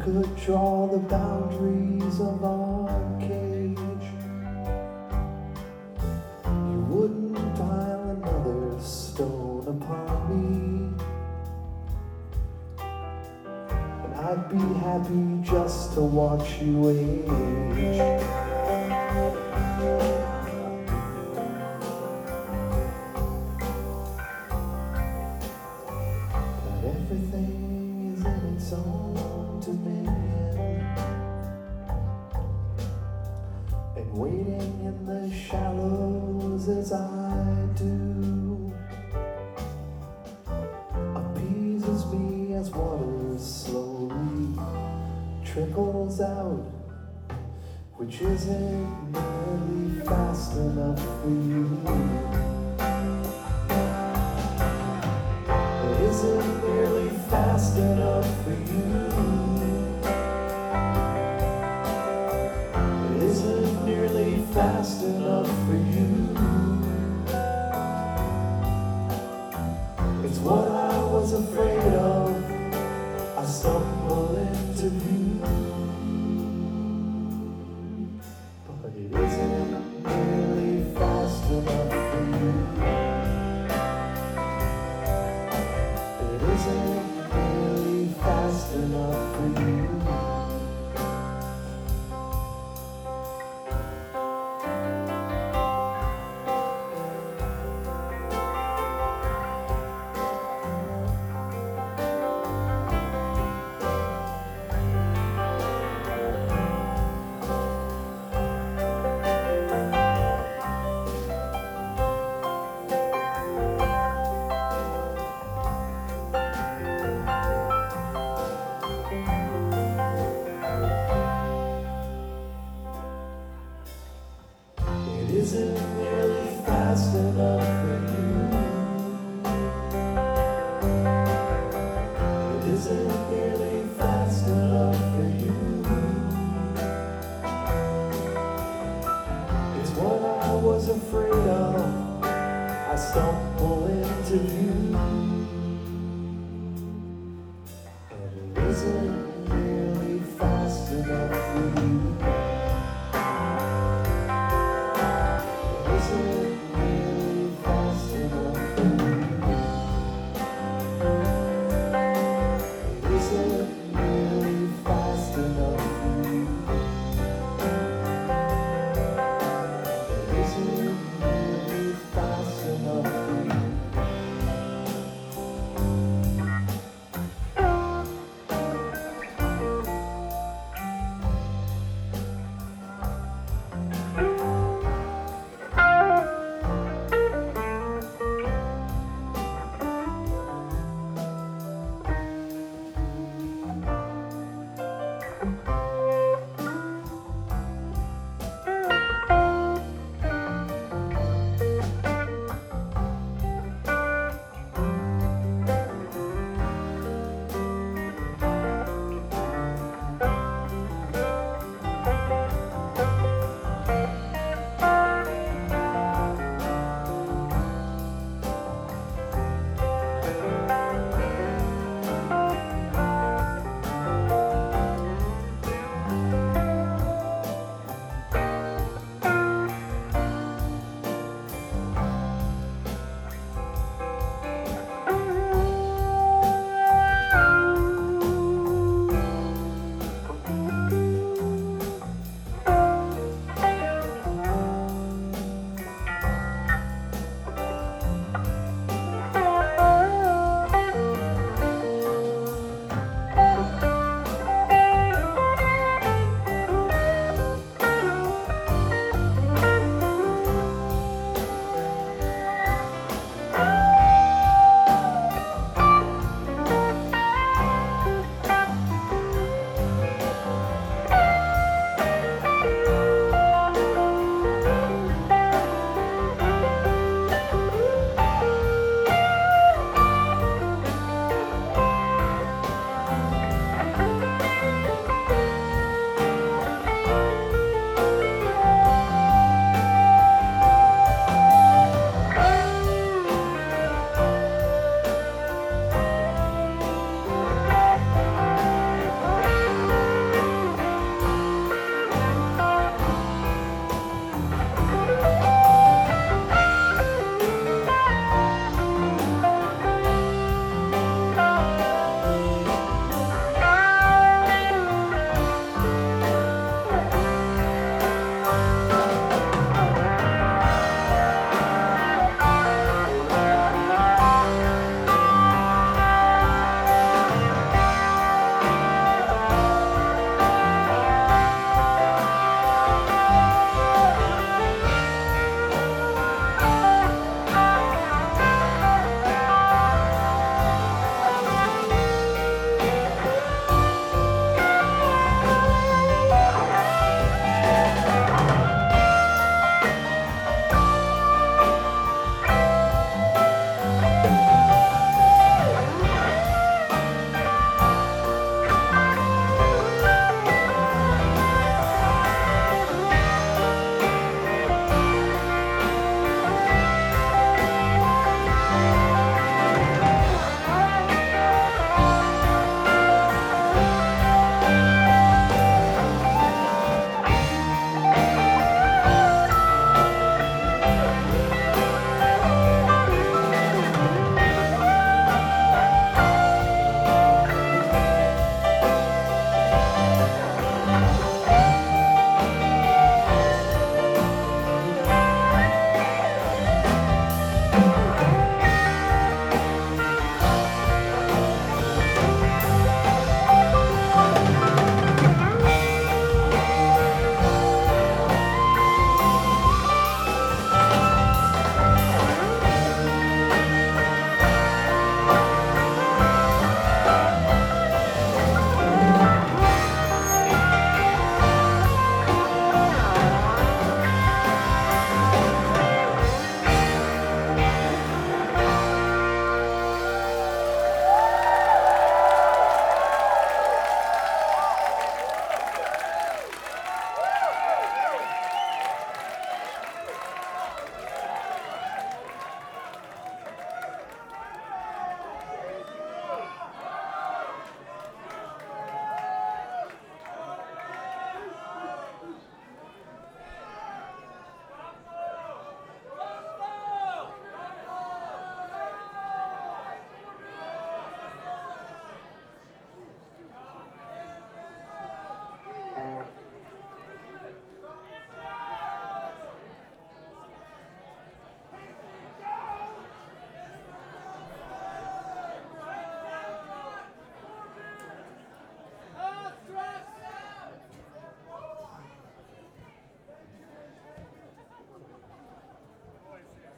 could draw the boundaries of our cage, you wouldn't pile another stone upon me, and I'd be happy just to watch you age. Everything is in its own dominion, and waiting in the shallows as I do appeases me as water slowly trickles out, which isn't nearly fast enough for you. Isn't nearly fast enough for you. It isn't nearly fast enough for you. It's what I was afraid of. I stumble into view, but it isn't nearly fast enough for you. Isn't really fast enough for you. Isn't nearly fast enough for you. It isn't nearly fast enough for you. It's what I was afraid of. I stumble into view.